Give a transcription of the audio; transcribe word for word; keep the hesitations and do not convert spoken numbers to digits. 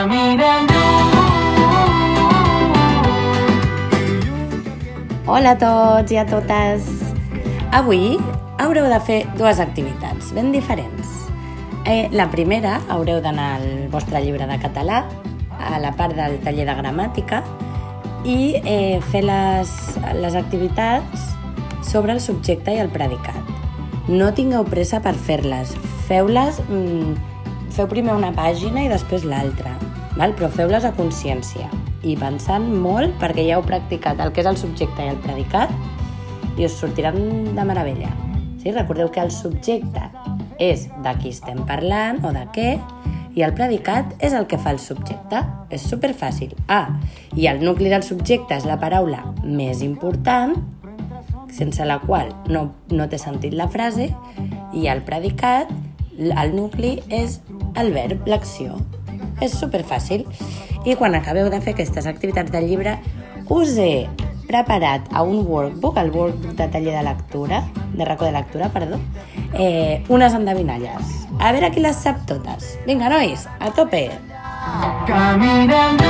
Hola a tots i a totes! Avui haureu de fer dues activitats ben diferents. Eh, la primera, haureu d'anar al vostre llibre de català, a la part del taller de gramàtica, i eh, fer les, les activitats sobre el subjecte i el predicat. No tingueu pressa per fer-les. Feu-les, mm, feu primer una pàgina i després l'altra, val? Però feu-les a consciència i pensant molt, perquè ja heu practicat el que és el subjecte i el predicat i us sortiran de meravella. Sí? Recordeu que el subjecte és de qui estem parlant o de què, i el predicat és el que fa el subjecte. És superfàcil. Ah, i el nucli del subjecte és la paraula més important, sense la qual no, no té sentit la frase, i el predicat, el nucli és el verb, l'acció. És superfàcil. I quan acabeu de fer aquestes activitats del llibre, us he preparat a un workbook, el workbook de taller de lectura, de racó de lectura, perdó, eh, unes endevinalles. A veure qui les sap totes. Vinga, nois, a tope! Caminant